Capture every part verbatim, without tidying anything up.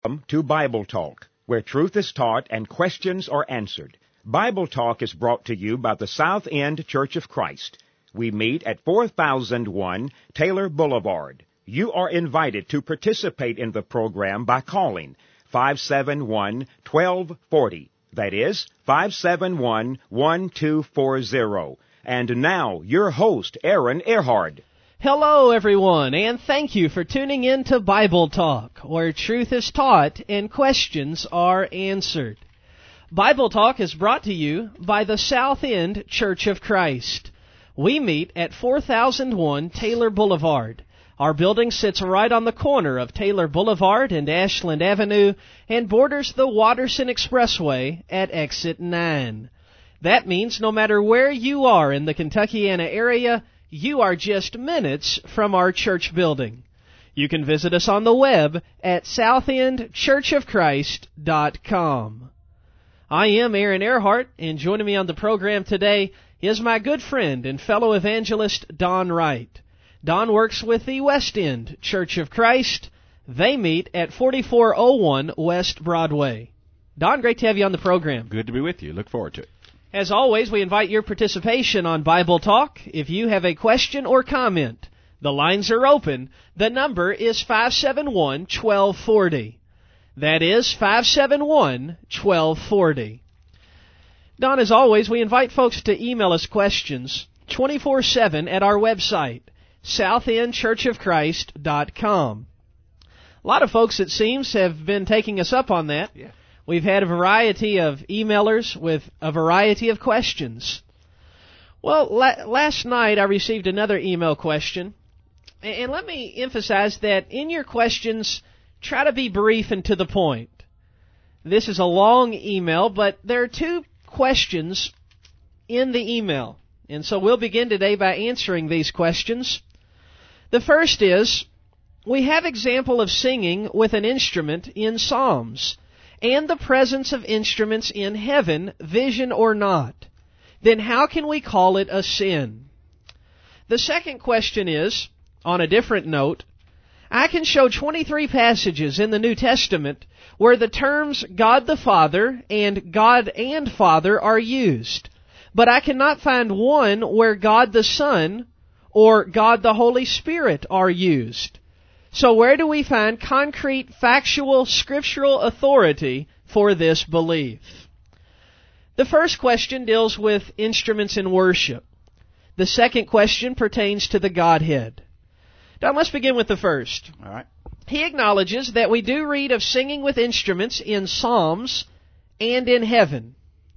Welcome to Bible Talk, where truth is taught and questions are answered. Bible Talk is brought to you by the South End Church of Christ. We meet at four thousand one Taylor Boulevard. You are invited to participate in the program by calling five seven one, one two four zero. That is, five seven one, one two four zero. And now, your host, Aaron Earhart. Hello, everyone, and thank you for tuning in to Bible Talk, where truth is taught and questions are answered. Bible Talk is brought to you by the South End Church of Christ. We meet at four thousand one Taylor Boulevard. Our building sits right on the corner of Taylor Boulevard and Ashland Avenue and borders the Watterson Expressway at exit nine. That means no matter where you are in the Kentuckiana area, you are just minutes from our church building. You can visit us on the web at south end church of christ dot com. I am Aaron Earhart, and joining me on the program today is my good friend and fellow evangelist, Don Wright. Don works with the West End Church of Christ. They meet at forty-four oh one West Broadway. Don, great to have you on the program. Good to be with you. Look forward to it. As always, we invite your participation on Bible Talk. If you have a question or comment, the lines are open. The number is five seven one, one two four zero. That is five seven one, one two four zero. Don, as always, we invite folks to email us questions twenty-four seven at our website, south end church of christ dot com. A lot of folks, it seems, have been taking us up on that. Yeah. We've had a variety of emailers with a variety of questions. Well, la- last night I received another email question, and let me emphasize that in your questions, try to be brief and to the point. This is a long email, but there are two questions in the email, and so we'll begin today by answering these questions. The first is, we have example of singing with an instrument in Psalms, and the presence of instruments in heaven, vision or not. Then how can we call it a sin? The second question is, on a different note, I can show twenty-three passages in the New Testament where the terms God the Father and God and Father are used, but I cannot find one where God the Son or God the Holy Spirit are used. So where do we find concrete, factual, scriptural authority for this belief? The first question deals with instruments in worship. The second question pertains to the Godhead. Now let's begin with the first. All right. He acknowledges that we do read of singing with instruments in Psalms and in heaven.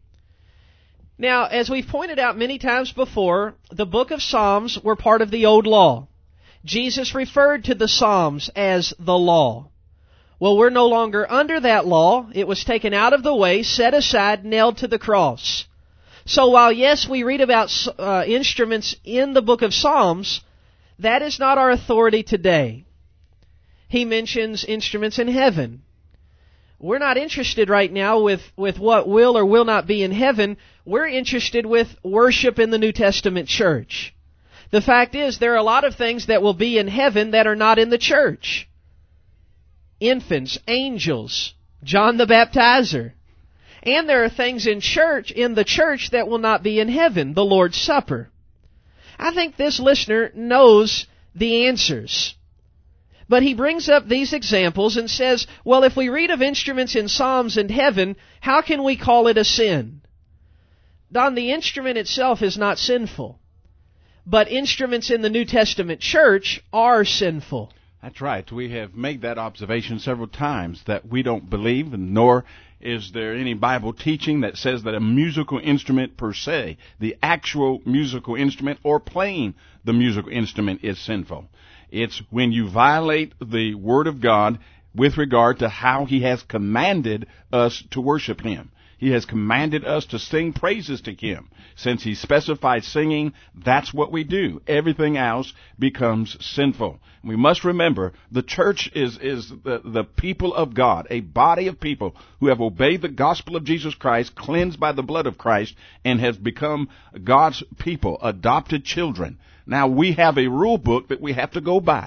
Now, as we've pointed out many times before, the book of Psalms were part of the Old Law. Jesus referred to the Psalms as the law. Well, we're no longer under that law. It was taken out of the way, set aside, nailed to the cross. So while, yes, we read about uh, instruments in the book of Psalms, that is not our authority today. He mentions instruments in heaven. We're not interested right now with, with what will or will not be in heaven. We're interested with worship in the New Testament church. The fact is, there are a lot of things that will be in heaven that are not in the church. Infants, angels, John the Baptizer. And there are things in church, in the church, that will not be in heaven, the Lord's Supper. I think this listener knows the answers. But he brings up these examples and says, well, if we read of instruments in Psalms and heaven, how can we call it a sin? Don, the instrument itself is not sinful. But instruments in the New Testament church are sinful. That's right. We have made that observation several times that we don't believe, and nor is there any Bible teaching that says that a musical instrument per se, the actual musical instrument or playing the musical instrument, is sinful. It's when you violate the Word of God with regard to how He has commanded us to worship Him. He has commanded us to sing praises to Him. Since He specified singing, that's what we do. Everything else becomes sinful. We must remember the church is, is the, the people of God, a body of people who have obeyed the gospel of Jesus Christ, cleansed by the blood of Christ, and has become God's people, adopted children. Now we have a rule book that we have to go by.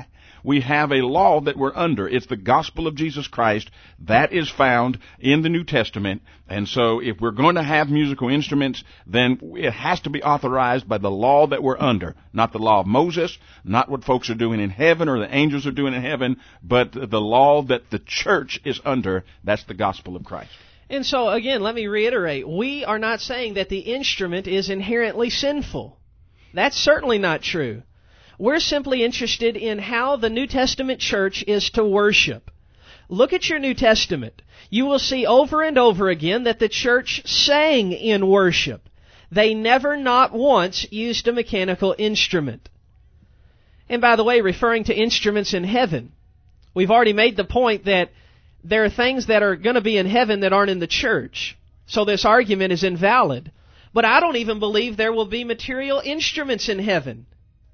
We have a law that we're under. It's the gospel of Jesus Christ. That is found in the New Testament. And so if we're going to have musical instruments, then it has to be authorized by the law that we're under. Not the law of Moses, not what folks are doing in heaven or the angels are doing in heaven, but the law that the church is under. That's the gospel of Christ. And so, again, let me reiterate, we are not saying that the instrument is inherently sinful. That's certainly not true. We're simply interested in how the New Testament church is to worship. Look at your New Testament. You will see over and over again that the church sang in worship. They never, not once, used a mechanical instrument. And by the way, referring to instruments in heaven, we've already made the point that there are things that are going to be in heaven that aren't in the church. So this argument is invalid. But I don't even believe there will be material instruments in heaven.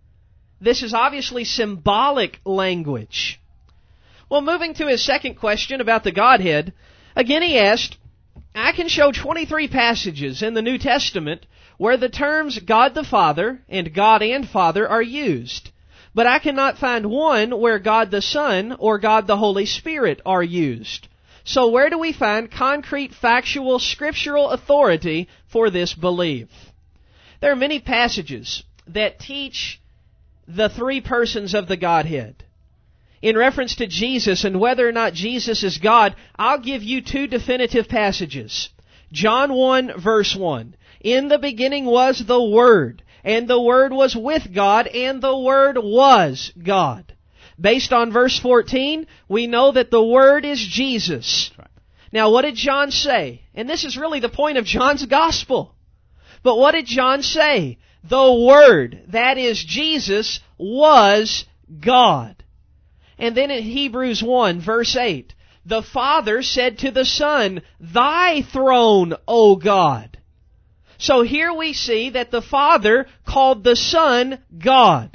This is obviously symbolic language. Well, moving to his second question about the Godhead, again he asked, I can show twenty-three passages in the New Testament where the terms God the Father and God and Father are used. But I cannot find one where God the Son or God the Holy Spirit are used. So where do we find concrete, factual, scriptural authority for this belief? There are many passages that teach the three persons of the Godhead. In reference to Jesus and whether or not Jesus is God, I'll give you two definitive passages. John one, verse one. In the beginning was the Word, and the Word was with God, and the Word was God. Based on verse fourteen, we know that the Word is Jesus. Right. Now, what did John say? And this is really the point of John's Gospel. But what did John say? The Word, that is Jesus, was God. And then in Hebrews one, verse eight, the Father said to the Son, Thy throne, O God. So here we see that the Father called the Son God.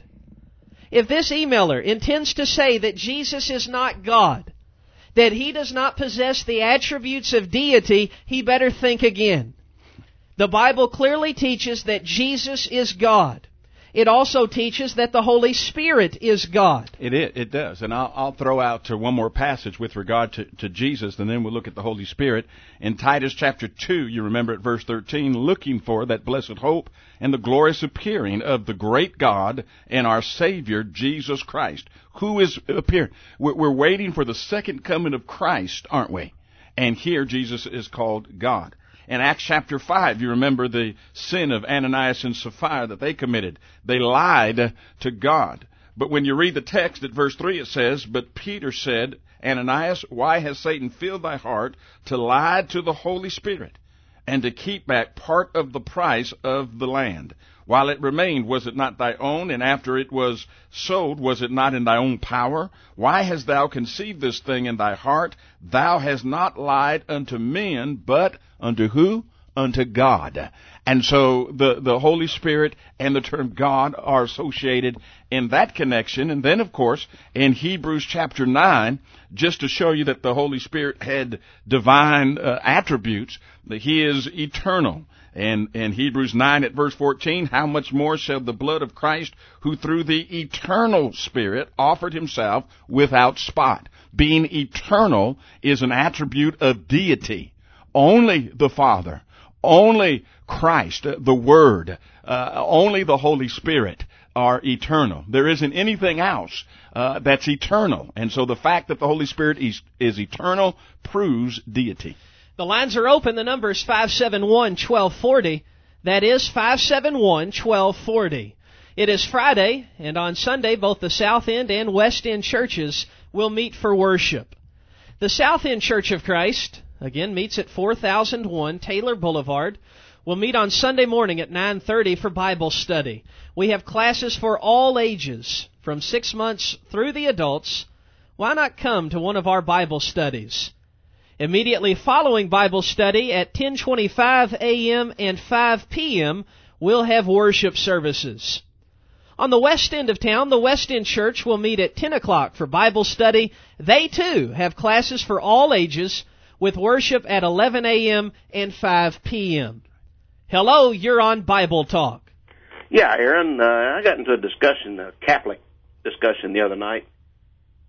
If this emailer intends to say that Jesus is not God, that He does not possess the attributes of deity, he better think again. The Bible clearly teaches that Jesus is God. It also teaches that the Holy Spirit is God. It is, it does. And I'll, I'll throw out to one more passage with regard to, to Jesus, and then we'll look at the Holy Spirit. In Titus chapter two, you remember at verse thirteen, looking for that blessed hope and the glorious appearing of the great God and our Savior, Jesus Christ. Who is appearing? We're, we're waiting for the second coming of Christ, aren't we? And here Jesus is called God. In Acts chapter five, you remember the sin of Ananias and Sapphira that they committed. They lied to God. But when you read the text at verse three, it says, But Peter said, Ananias, why has Satan filled thy heart to lie to the Holy Spirit and to keep back part of the price of the land? While it remained, was it not thy own? And after it was sold, was it not in thy own power? Why hast thou conceived this thing in thy heart? Thou hast not lied unto men, but unto who? Unto God. And so the, the Holy Spirit and the term God are associated in that connection. And then, of course, in Hebrews chapter nine, just to show you that the Holy Spirit had divine uh, attributes, that He is eternal. And in Hebrews nine at verse fourteen, how much more shall the blood of Christ, who through the eternal Spirit offered Himself without spot. Being eternal is an attribute of deity. Only the Father, only Christ, the Word, uh, only the Holy Spirit are eternal. There isn't anything else uh, that's eternal. And so the fact that the Holy Spirit is, is eternal proves deity. The lines are open. The number is five seven one, one two four zero. That is five seven one, one two four zero. It is Friday, and on Sunday, both the South End and West End churches will meet for worship. The South End Church of Christ, again, meets at four thousand one Taylor Boulevard. We'll meet on Sunday morning at nine thirty for Bible study. We have classes for all ages, from six months through the adults. Why not come to one of our Bible studies? Immediately following Bible study at ten twenty-five a.m. and five p.m., we'll have worship services. On the west end of town, the West End Church will meet at ten o'clock for Bible study. They, too, have classes for all ages with worship at eleven a.m. and five p.m. Hello, you're on Bible Talk. Yeah, Aaron, uh, I got into a discussion, a Catholic discussion the other night,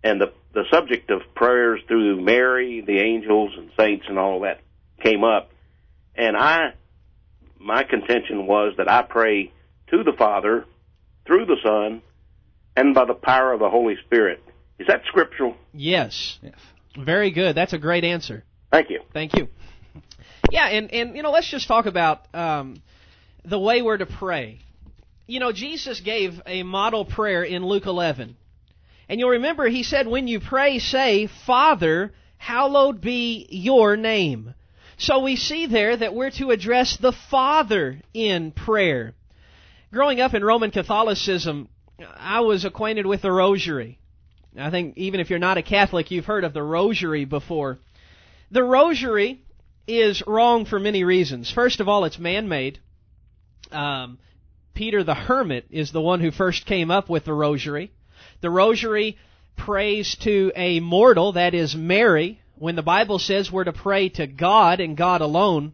and the the subject of prayers through Mary, the angels, and saints, and all of that came up. And I, my contention was that I pray to the Father, through the Son, and by the power of the Holy Spirit. Is that scriptural? Yes. yes. Very good. That's a great answer. Thank you. Thank you. Yeah, and, and you know, let's just talk about um, the way we're to pray. You know, Jesus gave a model prayer in Luke eleven. And you'll remember he said, when you pray, say, Father, hallowed be your name. So we see there that we're to address the Father in prayer. Growing up in Roman Catholicism, I was acquainted with the Rosary. I think even if you're not a Catholic, you've heard of the Rosary before. The Rosary is wrong for many reasons. First of all, it's man-made. Um, Peter the Hermit is the one who first came up with the Rosary. The Rosary prays to a mortal, that is Mary, when the Bible says we're to pray to God and God alone.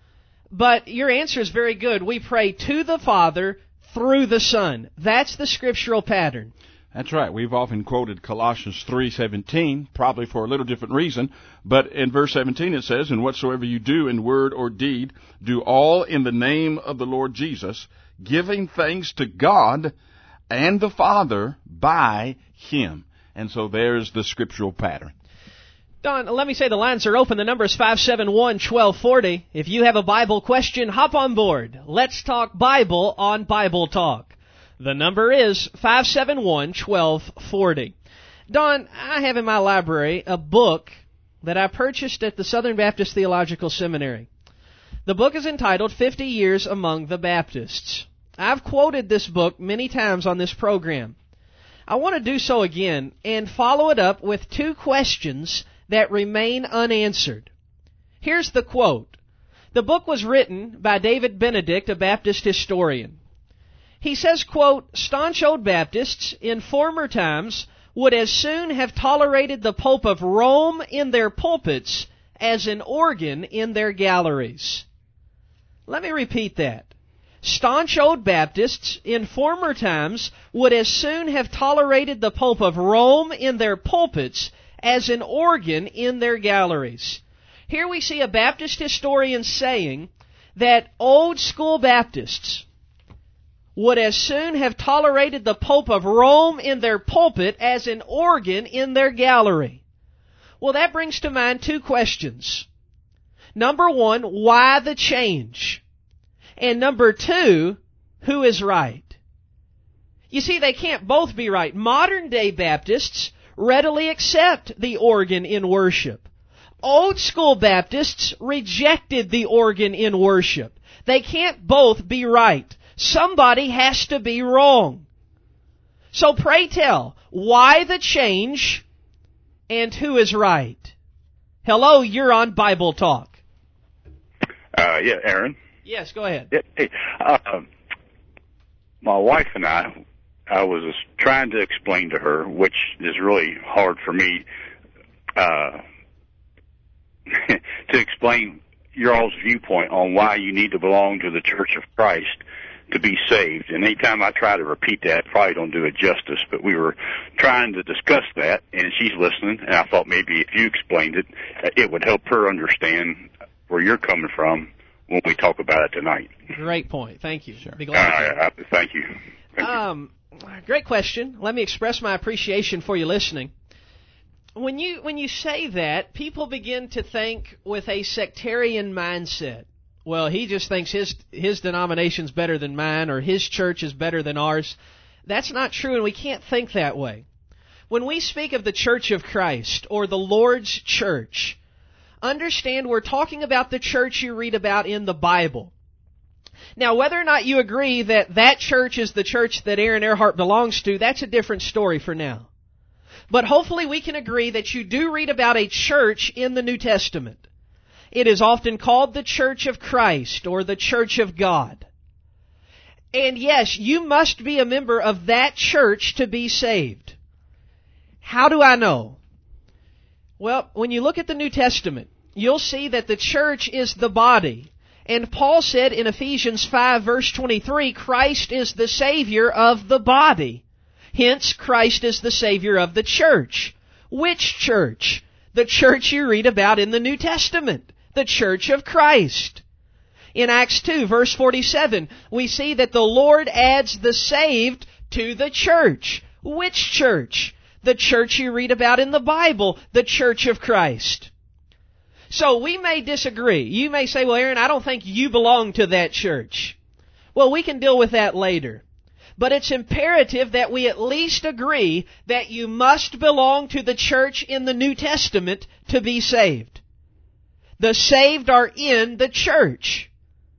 But your answer is very good. We pray to the Father through the Son. That's the scriptural pattern. That's right. We've often quoted Colossians three seventeen, probably for a little different reason. But in verse seventeen it says, and whatsoever you do in word or deed, do all in the name of the Lord Jesus, giving thanks to God and the Father by Him. And so there's the scriptural pattern. Don, let me say the lines are open. The number is five seven one, one two four zero. If you have a Bible question, hop on board. Let's talk Bible on Bible Talk. The number is five seven one, one two four zero. Don, I have in my library a book that I purchased at the Southern Baptist Theological Seminary. The book is entitled fifty years Among the Baptists. I've quoted this book many times on this program. I want to do so again and follow it up with two questions that remain unanswered. Here's the quote. The book was written by David Benedict, a Baptist historian. He says, quote, staunch old Baptists in former times would as soon have tolerated the Pope of Rome in their pulpits as an organ in their galleries. Let me repeat that. Staunch old Baptists in former times would as soon have tolerated the Pope of Rome in their pulpits as an organ in their galleries. Here we see a Baptist historian saying that old school Baptists would as soon have tolerated the Pope of Rome in their pulpit as an organ in their gallery. Well, that brings to mind two questions. Number one, why the change? And number two, who is right? You see, they can't both be right. Modern day Baptists readily accept the organ in worship. Old school Baptists rejected the organ in worship. They can't both be right. Somebody has to be wrong. So pray tell, why the change and who is right? Hello, you're on Bible Talk. Uh, yeah, Aaron. Yes, go ahead. Yeah, hey, uh, my wife and I, I was trying to explain to her, which is really hard for me, uh, to explain your all's viewpoint on why you need to belong to the Church of Christ to be saved. And anytime I try to repeat that, probably don't do it justice, but we were trying to discuss that, and she's listening, and I thought maybe if you explained it, it would help her understand where you're coming from when we talk about it tonight. Great point. Thank you. Sure. Be glad uh, to. Thank you. Thank um, you. Great question. Let me express my appreciation for you listening. When you when you say that, people begin to think with a sectarian mindset. Well, he just thinks his his denomination's better than mine, or his church is better than ours. That's not true, and we can't think that way. When we speak of the Church of Christ or the Lord's Church, understand we're talking about the church you read about in the Bible. Now, whether or not you agree that that church is the church that Aaron Earhart belongs to, that's a different story for now. But hopefully we can agree that you do read about a church in the New Testament. It is often called the Church of Christ or the Church of God. And yes, you must be a member of that church to be saved. How do I know? Well, when you look at the New Testament, you'll see that the church is the body. And Paul said in Ephesians five verse twenty-three, Christ is the Savior of the body. Hence, Christ is the Savior of the church. Which church? The church you read about in the New Testament, the Church of Christ. In Acts two, verse forty-seven, we see that the Lord adds the saved to the church. Which church? The church you read about in the Bible, the Church of Christ. So we may disagree. You may say, well, Aaron, I don't think you belong to that church. Well, we can deal with that later. But it's imperative that we at least agree that you must belong to the church in the New Testament to be saved. The saved are in the church.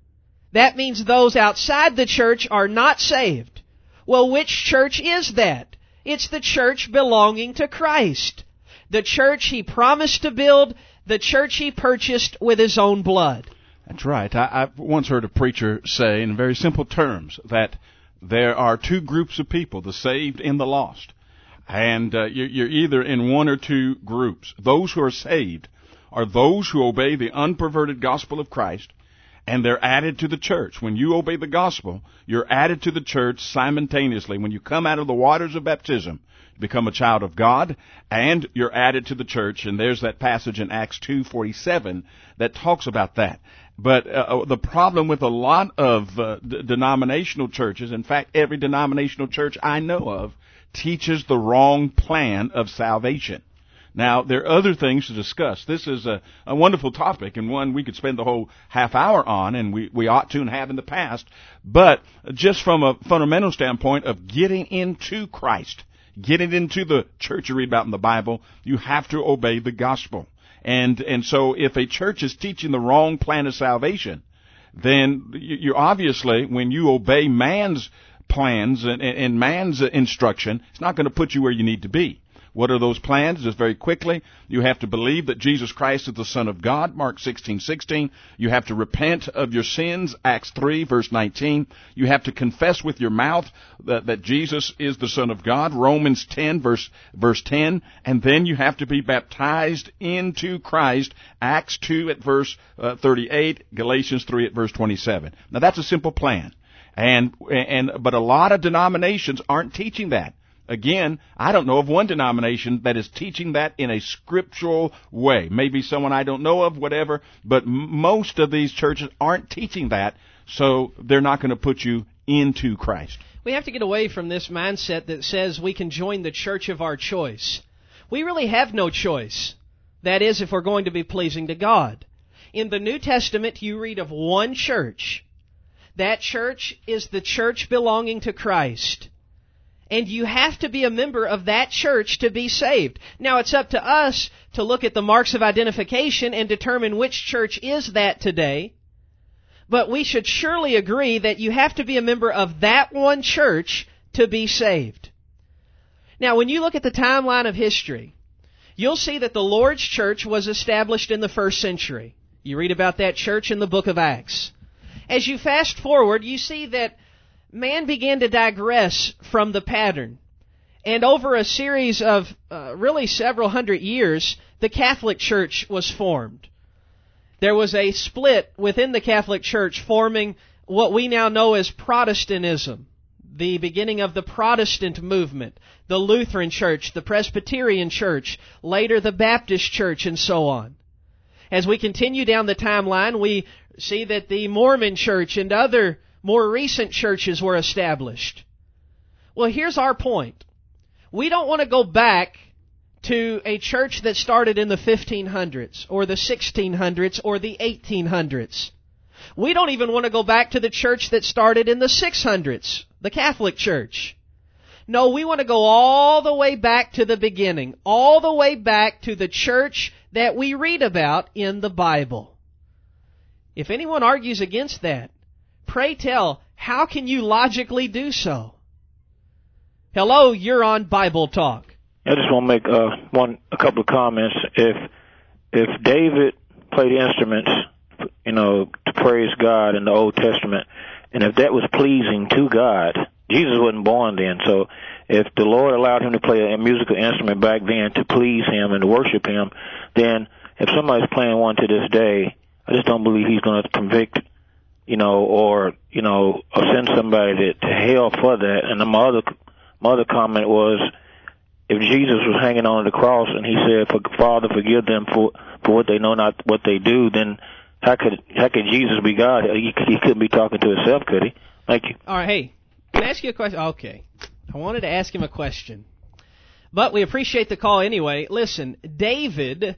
That means those outside the church are not saved. Well, which church is that? It's the church belonging to Christ. The church He promised to build, the church He purchased with His own blood. That's right. I, I've once heard a preacher say in very simple terms that there are two groups of people, the saved and the lost. And uh, you're, you're either in one or two groups. Those who are saved are those who obey the unperverted gospel of Christ, and they're added to the church. When you obey the gospel, you're added to the church simultaneously. When you come out of the waters of baptism, you become a child of God, and you're added to the church. And there's that passage in Acts two forty-seven that talks about that. But uh, the problem with a lot of uh, d- denominational churches, in fact, every denominational church I know of, teaches the wrong plan of salvation. Now, there are other things to discuss. This is a, a wonderful topic, and one we could spend the whole half hour on, and we, we ought to and have in the past. But just from a fundamental standpoint of getting into Christ, getting into the church you read about in the Bible, you have to obey the gospel. And and so if a church is teaching the wrong plan of salvation, then you obviously, when you obey man's plans and, and man's instruction, it's not going to put you where you need to be. What are those plans? Just very quickly, you have to believe that Jesus Christ is the Son of God, Mark sixteen sixteen. You have to repent of your sins, Acts three, verse nineteen. You have to confess with your mouth that, that Jesus is the Son of God, Romans ten, verse, verse ten. And then you have to be baptized into Christ, Acts two at verse uh, thirty-eight, Galatians three at verse twenty-seven. Now that's a simple plan. And, and, but a lot of denominations aren't teaching that. Again, I don't know of one denomination that is teaching that in a scriptural way. Maybe someone I don't know of, whatever, but m- most of these churches aren't teaching that, so they're not going to put you into Christ. We have to get away from this mindset that says we can join the church of our choice. We really have no choice. That is, if we're going to be pleasing to God. In the New Testament, you read of one church. That church is the church belonging to Christ. And you have to be a member of that church to be saved. Now, it's up to us to look at the marks of identification and determine which church is that today. But we should surely agree that you have to be a member of that one church to be saved. Now, when you look at the timeline of history, you'll see that the Lord's church was established in the first century. You read about that church in the book of Acts. As you fast forward, you see that man began to digress from the pattern. And over a series of uh, really several hundred years, the Catholic Church was formed. There was a split within the Catholic Church forming what we now know as Protestantism, the beginning of the Protestant movement, the Lutheran Church, the Presbyterian Church, later the Baptist Church, and so on. As we continue down the timeline, we see that the Mormon Church and other more recent churches were established. Well, here's our point. We don't want to go back to a church that started in the fifteen hundreds or the sixteen hundreds or the eighteen hundreds. We don't even want to go back to the church that started in the six hundreds, the Catholic Church. No, we want to go all the way back to the beginning, all the way back to the church that we read about in the Bible. If anyone argues against that, pray tell, how can you logically do so? Hello, you're on Bible Talk. I just want to make uh, one a couple of comments. If if David played instruments, you know, to praise God in the Old Testament, and if that was pleasing to God, Jesus wasn't born then. So if the Lord allowed him to play a musical instrument back then to please Him and to worship Him, then if somebody's playing one to this day, I just don't believe He's going to convict, you know, or, you know, or send somebody to, to hell for that. And then my other, my other comment was, if Jesus was hanging on the cross and he said, "For Father, forgive them for for what they know not what they do," then how could how could Jesus be God? He, he couldn't be talking to himself, could he? Thank you. All right, hey, can I ask you a question? Okay, I wanted to ask him a question, but we appreciate the call anyway. Listen, David,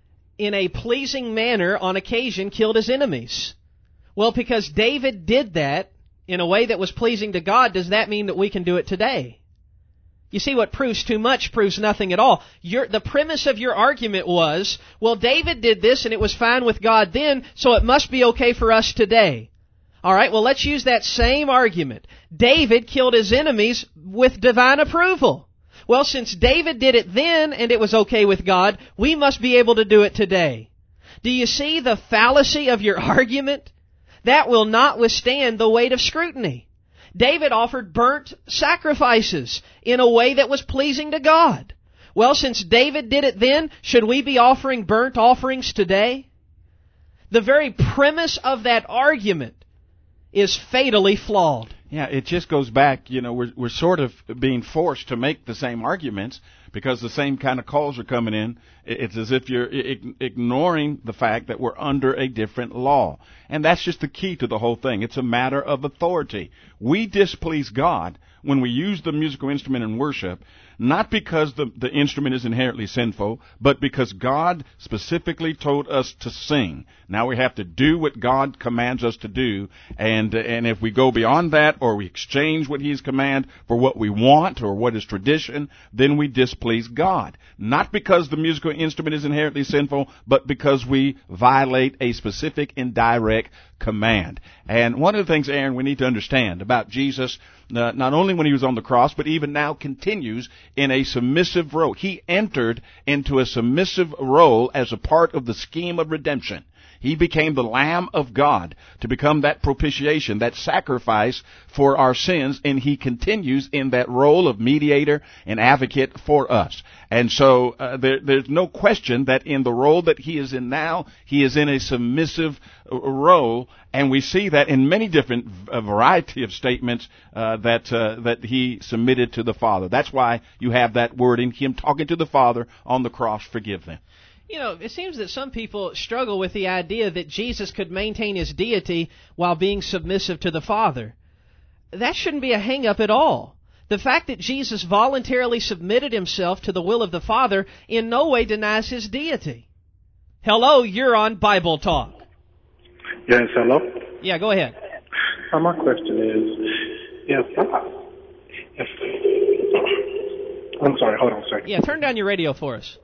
in a pleasing manner, on occasion, killed his enemies. Well, because David did that in a way that was pleasing to God, does that mean that we can do it today? You see, what proves too much proves nothing at all. Your, the premise of your argument was, well, David did this and it was fine with God then, so it must be okay for us today. All right, well, let's use that same argument. David killed his enemies with divine approval. Well, since David did it then and it was okay with God, we must be able to do it today. Do you see the fallacy of your argument? That will not withstand the weight of scrutiny. David offered burnt sacrifices in a way that was pleasing to God. Well, since David did it then, should we be offering burnt offerings today? The very premise of that argument is fatally flawed. Yeah, it just goes back, you know, we're we're sort of being forced to make the same arguments because the same kind of calls are coming in. It's as if you're ignoring the fact that we're under a different law. And that's just the key to the whole thing. It's a matter of authority. We displease God when we use the musical instrument in worship, not because the, the instrument is inherently sinful, but because God specifically told us to sing. Now we have to do what God commands us to do, and and if we go beyond that, or we exchange what He's command for what we want or what is tradition, then we displease God. Not because the musical instrument is inherently sinful, but because we violate a specific and direct command. And one of the things, Aaron, we need to understand about Jesus, uh, not only when he was on the cross, but even now continues in a submissive role. He entered into a submissive role as a part of the scheme of redemption. He became the Lamb of God to become that propitiation, that sacrifice for our sins, and he continues in that role of mediator and advocate for us. And so uh, there, there's no question that in the role that he is in now, he is in a submissive uh, role, and we see that in many different a variety of statements uh, that uh, that he submitted to the Father. That's why you have that wording, him talking to the Father on the cross, forgive them. You know, it seems that some people struggle with the idea that Jesus could maintain his deity while being submissive to the Father. That shouldn't be a hang-up at all. The fact that Jesus voluntarily submitted himself to the will of the Father in no way denies his deity. Hello, you're on Bible Talk. Yes, hello? Yeah, go ahead. Uh, my question is, if, if, I'm sorry, hold on a second. Yeah, turn down your radio for us.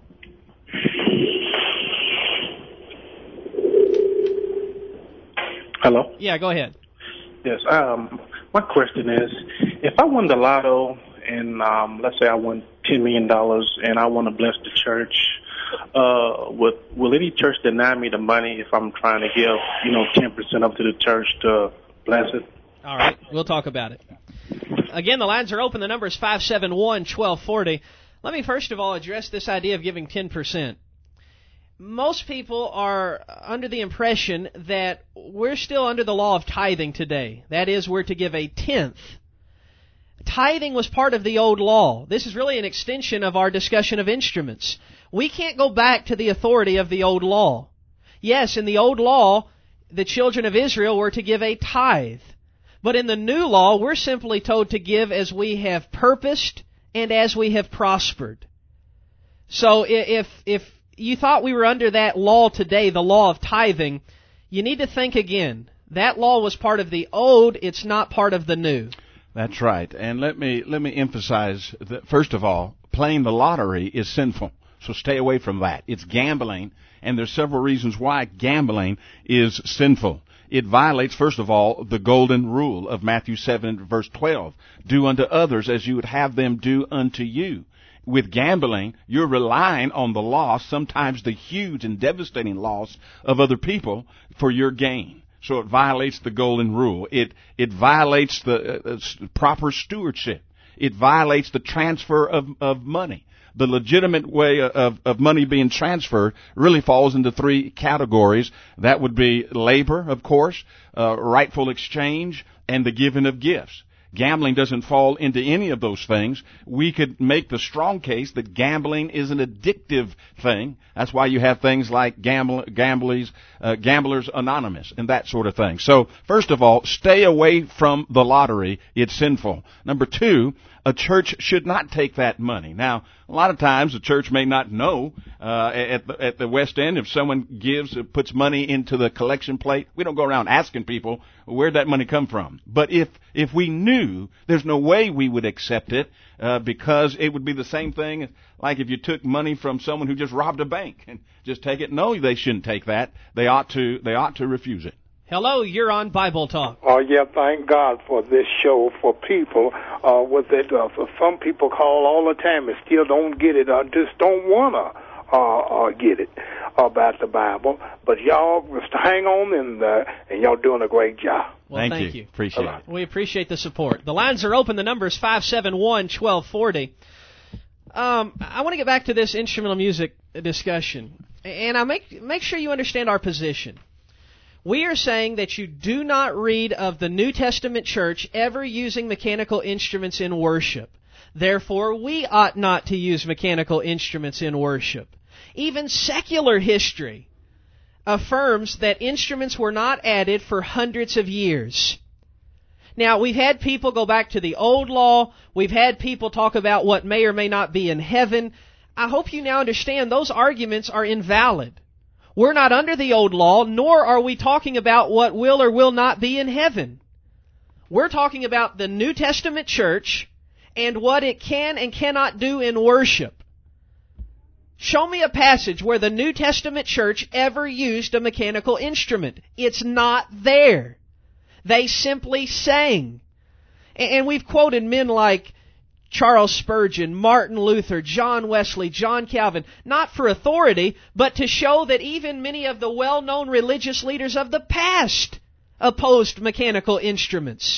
Hello? Yeah, go ahead. Yes, um, my question is, if I won the lotto and um, let's say I won ten million dollars and I want to bless the church, uh, would, will any church deny me the money if I'm trying to give, you know, ten percent up to the church to bless it? All right, we'll talk about it. Again, the lines are open. The number is five seven one, one two four zero. Let me first of all address this idea of giving ten percent. Most people are under the impression that we're still under the law of tithing today. That is, we're to give a tenth. Tithing was part of the old law. This is really an extension of our discussion of instruments. We can't go back to the authority of the old law. Yes, in the old law, the children of Israel were to give a tithe. But in the new law, we're simply told to give as we have purposed and as we have prospered. So if if you thought we were under that law today, the law of tithing, you need to think again. That law was part of the old, it's not part of the new. That's right. And let me let me emphasize that, first of all, playing the lottery is sinful. So stay away from that. It's gambling, and there's several reasons why gambling is sinful. It violates, first of all, the golden rule of Matthew seven, verse twelve. Do unto others as you would have them do unto you. With gambling, you're relying on the loss, sometimes the huge and devastating loss of other people for your gain. So it violates the golden rule. It it violates the uh, proper stewardship. It violates the transfer of, of money. The legitimate way of, of money being transferred really falls into three categories. That would be labor, of course, uh, rightful exchange, and the giving of gifts. gambling doesn't fall into any of those things, we could make the strong case that gambling is an addictive thing. That's why you have things like gamble, gamblers, uh, Gamblers Anonymous and that sort of thing. So, first of all, stay away from the lottery. It's sinful. Number two, a church should not take that money. Now, a lot of times the church may not know uh, at, the, at the West End if someone gives, uh, puts money into the collection plate. We don't go around asking people where'd that money come from. But if if we knew, there's no way we would accept it uh, because it would be the same thing like if you took money from someone who just robbed a bank and just take it. No, they shouldn't take that. They ought to. They ought to refuse it. Hello, you're on Bible Talk. Oh, yeah, thank God for this show for people. Uh, with it, uh, some people call all the time and still don't get it, or just don't want to uh, uh, get it about the Bible. But y'all just hang on in there, and y'all doing a great job. Well, thank, thank you. you. Appreciate it. We appreciate the support. The lines are open. The number is five seven one, one two four zero. Um, I want to get back to this instrumental music discussion, and I make make sure you understand our position. We are saying that you do not read of the New Testament church ever using mechanical instruments in worship. Therefore, we ought not to use mechanical instruments in worship. Even secular history affirms that instruments were not added for hundreds of years. Now, we've had people go back to the old law. We've had people talk about what may or may not be in heaven. I hope you now understand those arguments are invalid. We're not under the old law, nor are we talking about what will or will not be in heaven. We're talking about the New Testament church and what it can and cannot do in worship. Show me a passage where the New Testament church ever used a mechanical instrument. It's not there. They simply sang. And we've quoted men like Charles Spurgeon, Martin Luther, John Wesley, John Calvin, not for authority, but to show that even many of the well-known religious leaders of the past opposed mechanical instruments.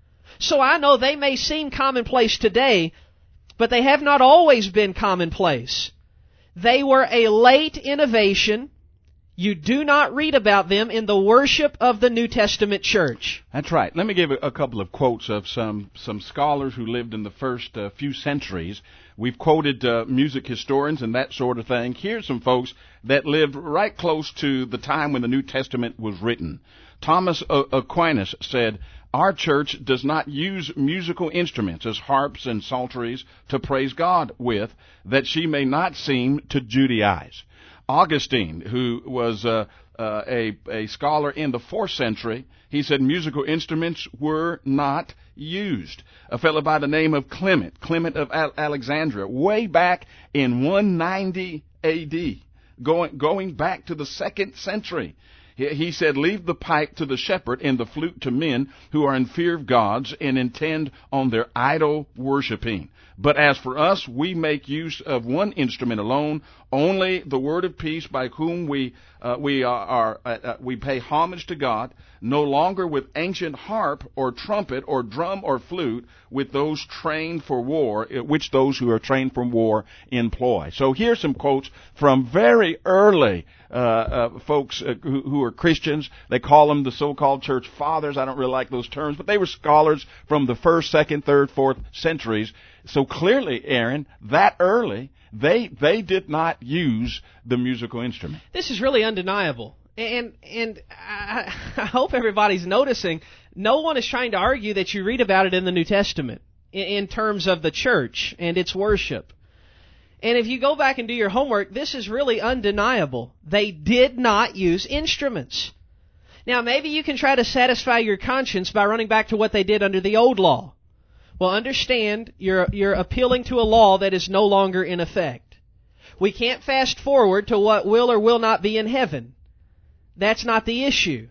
So I know they may seem commonplace today, but they have not always been commonplace. They were a late innovation. You do not read about them in the worship of the New Testament church. That's right. Let me give a, a couple of quotes of some, some scholars who lived in the first uh, few centuries. We've quoted uh, music historians and that sort of thing. Here's some folks that lived right close to the time when the New Testament was written. Thomas Aquinas said, "Our church does not use musical instruments as harps and psalteries to praise God with, that she may not seem to Judaize." Augustine, who was uh, uh, a, a scholar in the fourth century, he said musical instruments were not used. A fellow by the name of Clement, Clement of Al- Alexandria, way back in one ninety A D, going, going back to the second century. He, he said, "Leave the pipe to the shepherd and the flute to men who are in fear of gods and intend on their idol worshiping. But as for us, we make use of one instrument alone, only the word of peace, by whom we uh, we are, are uh, uh, we pay homage to God, no longer with ancient harp or trumpet or drum or flute, with those trained for war, which those who are trained for war employ." So here's some quotes from very early uh, uh, folks uh, who, who are Christians. They call them the so-called church fathers. I don't really like those terms, but they were scholars from the first, second, third, fourth centuries. So clearly, Aaron, that early, they they did not use the musical instrument. This is really undeniable. And and I, I hope everybody's noticing, no one is trying to argue that you read about it in the New Testament in, in terms of the church and its worship. And if you go back and do your homework, this is really undeniable. They did not use instruments. Now, maybe you can try to satisfy your conscience by running back to what they did under the old law. Well, understand, you're, you're appealing to a law that is no longer in effect. We can't fast forward to what will or will not be in heaven. That's not the issue.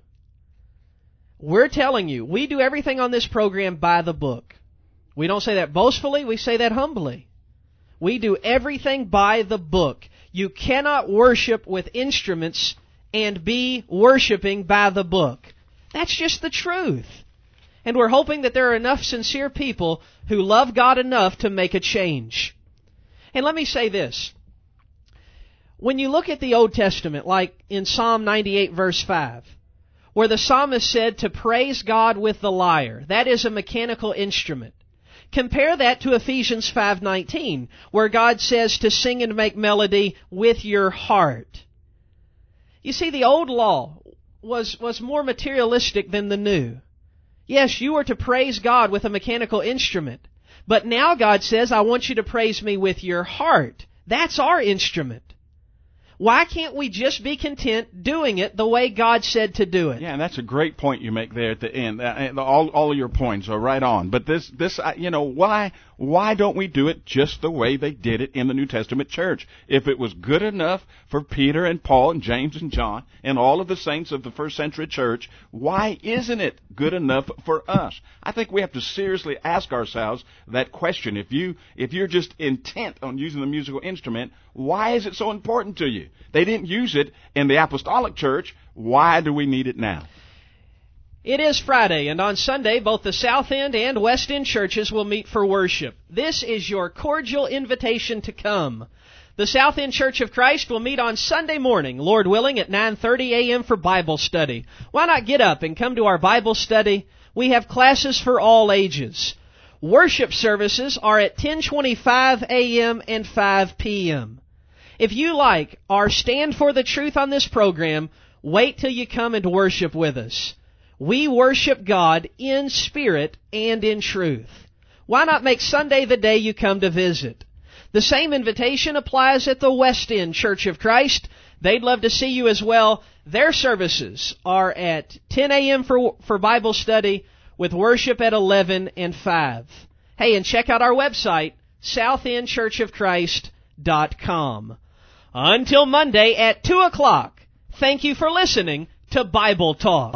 We're telling you, we do everything on this program by the book. We don't say that boastfully, we say that humbly. We do everything by the book. You cannot worship with instruments and be worshiping by the book. That's just the truth. And we're hoping that there are enough sincere people who love God enough to make a change. And let me say this. When you look at the Old Testament, like in Psalm ninety-eight verse five, where the psalmist said to praise God with the lyre. That is a mechanical instrument. Compare that to Ephesians five nineteen, where God says to sing and make melody with your heart. You see, the old law was, was more materialistic than the new. Yes, you are to praise God with a mechanical instrument. But now God says, I want you to praise me with your heart. That's our instrument. Why can't we just be content doing it the way God said to do it? Yeah, and that's a great point you make there at the end. Uh, all, all of your points are right on. But this, this, uh, you know, why, why don't we do it just the way they did it in the New Testament church? If it was good enough for Peter and Paul and James and John and all of the saints of the first century church, why isn't it good enough for us? I think we have to seriously ask ourselves that question. If you, if you're just intent on using the musical instrument, why is it so important to you? They didn't use it in the apostolic church. Why do we need it now? It is Friday, and on Sunday, both the South End and West End churches will meet for worship. This is your cordial invitation to come. The South End Church of Christ will meet on Sunday morning, Lord willing, at nine thirty a.m. for Bible study. Why not get up and come to our Bible study? We have classes for all ages. Worship services are at ten twenty-five a.m. and five p.m. If you like our Stand for the Truth on this program, wait till you come and worship with us. We worship God in spirit and in truth. Why not make Sunday the day you come to visit? The same invitation applies at the West End Church of Christ. They'd love to see you as well. Their services are at ten a.m. for, for Bible study, with worship at eleven and five. Hey, and check out our website, south end church of christ dot com. Until Monday at two o'clock, thank you for listening to Bible Talk.